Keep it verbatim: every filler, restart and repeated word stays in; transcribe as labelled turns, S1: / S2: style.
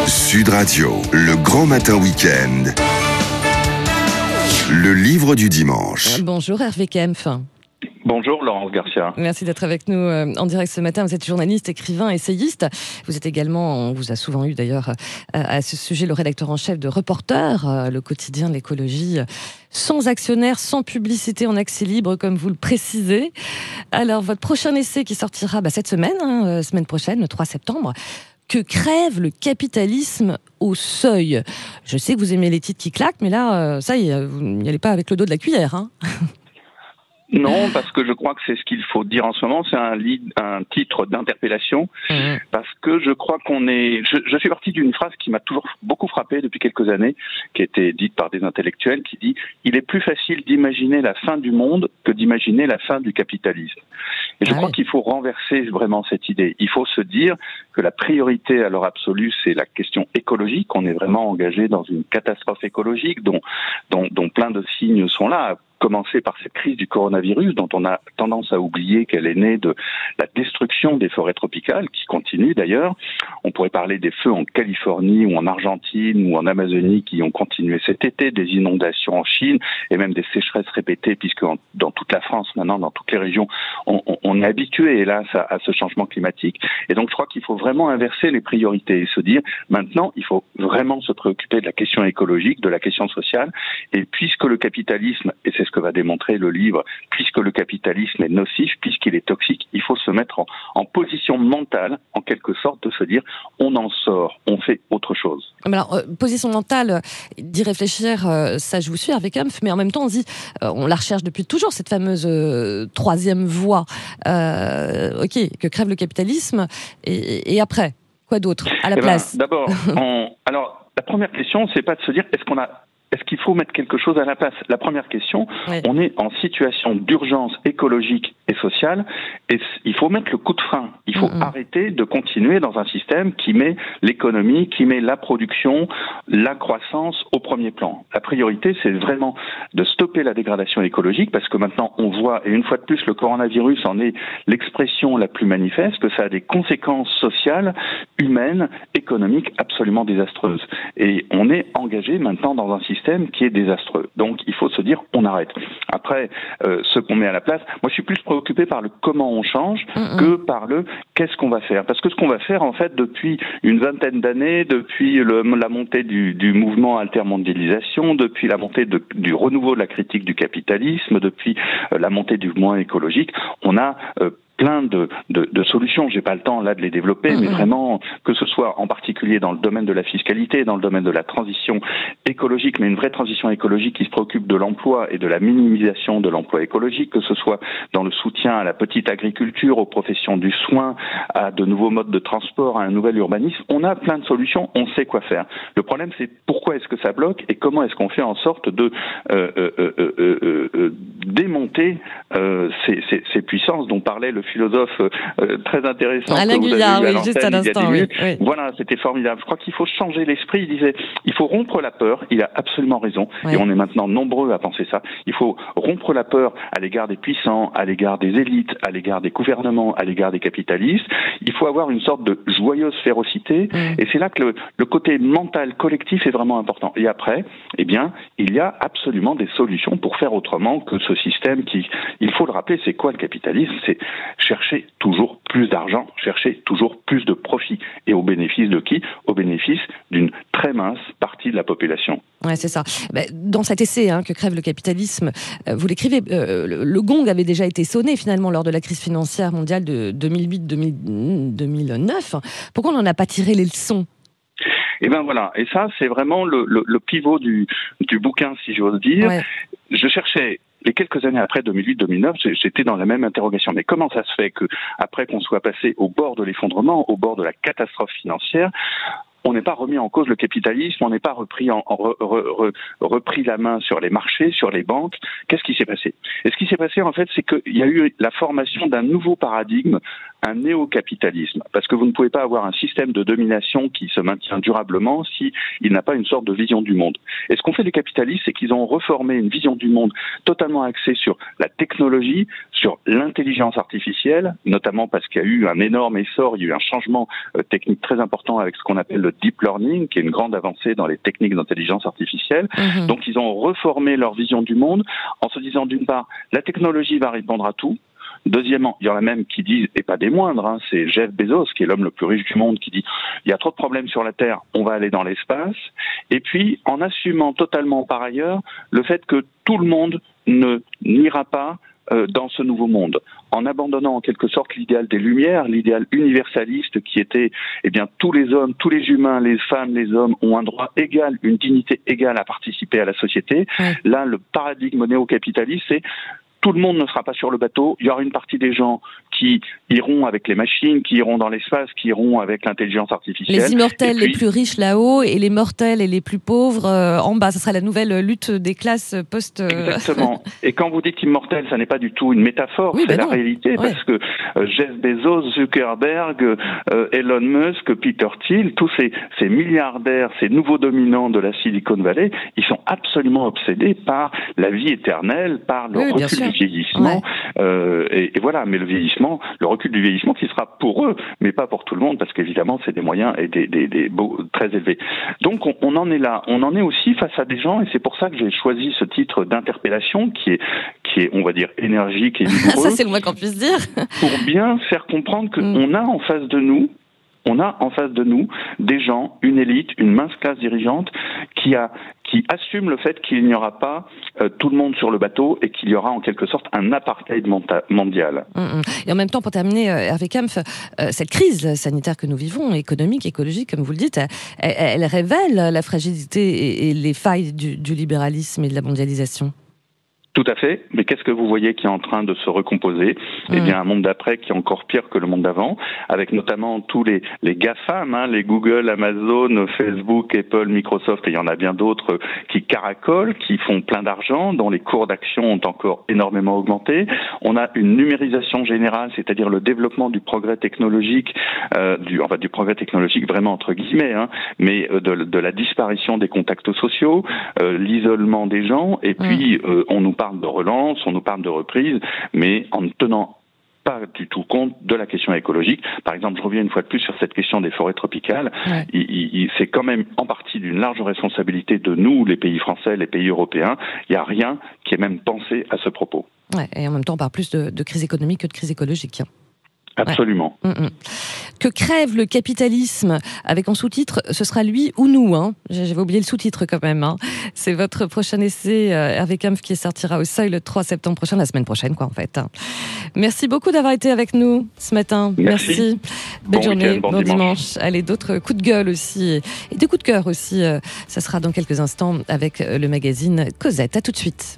S1: Sud Radio, le grand matin week-end. Le livre du dimanche.
S2: Bonjour Hervé Kempf.
S3: Bonjour Laurence Garcia.
S2: Merci d'être avec nous en direct ce matin. Vous êtes journaliste, écrivain, essayiste. Vous êtes également, on vous a souvent eu d'ailleurs à ce sujet, le rédacteur en chef de Reporter, le quotidien de l'écologie, sans actionnaire, sans publicité, en accès libre, comme vous le précisez. Alors, votre prochain essai qui sortira bah, cette semaine, hein, semaine prochaine, le trois septembre, que crève le capitalisme au seuil. Je sais que vous aimez les titres qui claquent, mais là, ça y est, vous n'y allez pas avec le dos de la cuillère, hein.
S3: Non, parce que je crois que c'est ce qu'il faut dire en ce moment, c'est un, lead, un titre d'interpellation, mmh. parce que je crois qu'on est... Je, je suis parti d'une phrase qui m'a toujours beaucoup frappé depuis quelques années, qui a été dite par des intellectuels, qui dit « Il est plus facile d'imaginer la fin du monde que d'imaginer la fin du capitalisme ». Et je ah crois oui. qu'il faut renverser vraiment cette idée. Il faut se dire que la priorité à l'heure absolue, c'est la question écologique. On est vraiment engagé dans une catastrophe écologique dont, dont, dont plein de signes sont là. Commencer par cette crise du coronavirus dont on a tendance à oublier qu'elle est née de la destruction des forêts tropicales, qui continue d'ailleurs. On pourrait parler des feux en Californie ou en Argentine ou en Amazonie qui ont continué cet été, des inondations en Chine et même des sécheresses répétées, puisque en, dans toute la France maintenant, dans toutes les régions, on, on, on est habitué hélas à, à ce changement climatique. Et donc je crois qu'il faut vraiment inverser les priorités et se dire maintenant il faut vraiment se préoccuper de la question écologique, de la question sociale, et puisque le capitalisme, et c'est ce que va démontrer le livre, puisque le capitalisme est nocif, puisqu'il est toxique, il faut se mettre en, en position mentale, en quelque sorte, de se dire on en sort, on fait autre chose.
S2: Alors, euh, position mentale, d'y réfléchir, euh, ça je vous suis, Hervé Kempf, mais en même temps on dit, euh, on la recherche depuis toujours, cette fameuse euh, troisième voie, euh, ok, que crève le capitalisme, et, et après, quoi d'autre, à la
S3: eh
S2: place
S3: ben, D'abord, on, alors, la première question, c'est pas de se dire est-ce qu'on a Est-ce qu'il faut mettre quelque chose à la place ? La première question, oui. on est en situation d'urgence écologique et sociale, et il faut mettre le coup de frein. Il faut mmh. arrêter de continuer dans un système qui met l'économie, qui met la production, la croissance au premier plan. La priorité, c'est vraiment de stopper la dégradation écologique, parce que maintenant, on voit, et une fois de plus, le coronavirus en est l'expression la plus manifeste, que ça a des conséquences sociales, humaines, économiques absolument désastreuses. Et on est engagé maintenant dans un système qui est désastreux. Donc, il faut se dire, on arrête. Après, euh, ce qu'on met à la place, moi, je suis plus préoccupé par le comment on change mmh. que par le qu'est-ce qu'on va faire. Parce que ce qu'on va faire, en fait, depuis une vingtaine d'années, depuis le, la montée du, du mouvement altermondialisation, depuis la montée de, du renouveau de la critique du capitalisme, depuis euh, la montée du mouvement écologique, on a euh, plein de, de, de solutions. J'ai pas le temps là de les développer, mmh. mais vraiment que ce soit en particulier dans le domaine de la fiscalité, dans le domaine de la transition écologique, mais une vraie transition écologique qui se préoccupe de l'emploi et de la minimisation de l'emploi écologique, que ce soit dans le soutien à la petite agriculture, aux professions du soin, à de nouveaux modes de transport, à un nouvel urbanisme. On a plein de solutions, on sait quoi faire. Le problème, c'est pourquoi est-ce que ça bloque et comment est-ce qu'on fait en sorte de euh, euh, euh, euh, euh, démonter euh, ces, ces, ces puissances dont parlait le philosophe euh, très intéressant
S2: Alain Guyard, oui, juste à l'instant, oui, oui.
S3: Voilà, c'était formidable. Je crois qu'il faut changer l'esprit. Il disait, il faut rompre la peur. Il a absolument raison. Oui. Et on est maintenant nombreux à penser ça. Il faut rompre la peur à l'égard des puissants, à l'égard des élites, à l'égard des gouvernements, à l'égard des capitalistes. Il faut avoir une sorte de joyeuse férocité. Mm. Et c'est là que le, le côté mental collectif est vraiment important. Et après, eh bien, il y a absolument des solutions pour faire autrement que ce système qui, il faut le rappeler, c'est quoi le capitalisme ? C'est chercher toujours plus d'argent, chercher toujours plus de profit. Et au bénéfice de qui ? Au bénéfice d'une très mince partie de la population.
S2: Ouais, c'est ça. Dans cet essai, hein, que crève le capitalisme, vous l'écrivez, euh, le gong avait déjà été sonné finalement lors de la crise financière mondiale de deux mille huit deux mille neuf. Pourquoi on n'en a pas tiré les leçons ?
S3: Et ben voilà. Et ça, c'est vraiment le, le, le pivot du, du bouquin, si j'ose dire. Ouais. Je cherchais... Les quelques années après deux mille huit deux mille neuf, j'étais dans la même interrogation. Mais comment ça se fait que, après qu'on soit passé au bord de l'effondrement, au bord de la catastrophe financière, on n'est pas remis en cause le capitalisme, on n'est pas repris, en, en, re, re, repris la main sur les marchés, sur les banques. Qu'est-ce qui s'est passé ? Et ce qui s'est passé, en fait, c'est qu'il y a eu la formation d'un nouveau paradigme un néo-capitalisme, parce que vous ne pouvez pas avoir un système de domination qui se maintient durablement si il n'a pas une sorte de vision du monde. Et ce qu'ont fait les capitalistes, c'est qu'ils ont reformé une vision du monde totalement axée sur la technologie, sur l'intelligence artificielle, notamment parce qu'il y a eu un énorme essor, il y a eu un changement euh, technique très important avec ce qu'on appelle le deep learning, qui est une grande avancée dans les techniques d'intelligence artificielle. Mmh. Donc ils ont reformé leur vision du monde en se disant d'une part, la technologie va répondre à tout. Deuxièmement, il y en a même qui disent, et pas des moindres, hein, c'est Jeff Bezos, qui est l'homme le plus riche du monde, qui dit il y a trop de problèmes sur la Terre, on va aller dans l'espace. Et puis, en assumant totalement par ailleurs le fait que tout le monde ne n'ira pas euh, dans ce nouveau monde, en abandonnant en quelque sorte l'idéal des Lumières, l'idéal universaliste qui était, eh bien, tous les hommes, tous les humains, les femmes, les hommes ont un droit égal, une dignité égale à participer à la société. Ouais. Là, le paradigme néo-capitaliste, c'est tout le monde ne sera pas sur le bateau. Il y aura une partie des gens qui iront avec les machines, qui iront dans l'espace, qui iront avec l'intelligence artificielle.
S2: Les immortels puis... les plus riches là-haut et les mortels et les plus pauvres euh, en bas. Ce sera la nouvelle lutte des classes post...
S3: Exactement. Et quand vous dites immortel, ça n'est pas du tout une métaphore, oui, c'est ben la non. réalité. Ouais. Parce que euh, Jeff Bezos, Zuckerberg, euh, Elon Musk, Peter Thiel, tous ces, ces milliardaires, ces nouveaux dominants de la Silicon Valley, ils sont absolument obsédés par la vie éternelle, par le oui, recul du vieillissement. Ouais. Euh, et, et voilà, mais le vieillissement, le recul du vieillissement qui sera pour eux, mais pas pour tout le monde, parce qu'évidemment, c'est des moyens et des, des, des beaux, très élevés. Donc, on, on en est là. On en est aussi face à des gens, et c'est pour ça que j'ai choisi ce titre d'interpellation, qui est, qui est, on va dire, énergique et vigoureux.
S2: Ça, c'est le moins qu'on puisse dire.
S3: Pour bien faire comprendre qu'on mm. a en face de nous, on a en face de nous des gens, une élite, une mince classe dirigeante qui a qui assume le fait qu'il n'y aura pas euh, tout le monde sur le bateau et qu'il y aura en quelque sorte un apartheid mondial.
S2: Mmh, mmh. Et en même temps, pour terminer, euh, Hervé Kampf, euh, cette crise sanitaire que nous vivons, économique, écologique, comme vous le dites, elle, elle révèle la fragilité et, et les failles du, du libéralisme et de la mondialisation.
S3: Tout à fait, mais qu'est-ce que vous voyez qui est en train de se recomposer ? Mmh. Eh bien, un monde d'après qui est encore pire que le monde d'avant, avec notamment tous les, les GAFAM, hein, les Google, Amazon, Facebook, Apple, Microsoft, et il y en a bien d'autres qui caracolent, qui font plein d'argent, dont les cours d'action ont encore énormément augmenté. On a une numérisation générale, c'est-à-dire le développement du progrès technologique, euh, du, enfin du progrès technologique vraiment entre guillemets, hein, mais euh, de, de la disparition des contacts sociaux, euh, l'isolement des gens, et puis mmh. euh, on nous parle de relance, on nous parle de reprise, mais en ne tenant pas du tout compte de la question écologique. Par exemple, je reviens une fois de plus sur cette question des forêts tropicales. Ouais. Il, il, c'est quand même en partie d'une large responsabilité de nous, les pays français, les pays européens. Il n'y a rien qui est même pensé à ce propos.
S2: Ouais, et en même temps, on parle plus de, de crise économique que de crise écologique.
S3: Absolument.
S2: Ouais. Mmh, mmh. Que crève le capitalisme, avec en sous-titre, ce sera lui ou nous. Hein. J'avais oublié le sous-titre quand même. Hein. C'est votre prochain essai, euh, Hervé Kampf, qui sortira au Seuil le trois septembre prochain, la semaine prochaine, quoi, en fait. Merci beaucoup d'avoir été avec nous ce matin.
S3: Merci.
S2: Merci. Belle
S3: bon
S2: journée,
S3: bon,
S2: bon
S3: dimanche.
S2: dimanche. Allez, d'autres coups de gueule aussi, et des coups de cœur aussi. Euh, ça sera dans quelques instants avec le magazine Cosette. À tout de suite.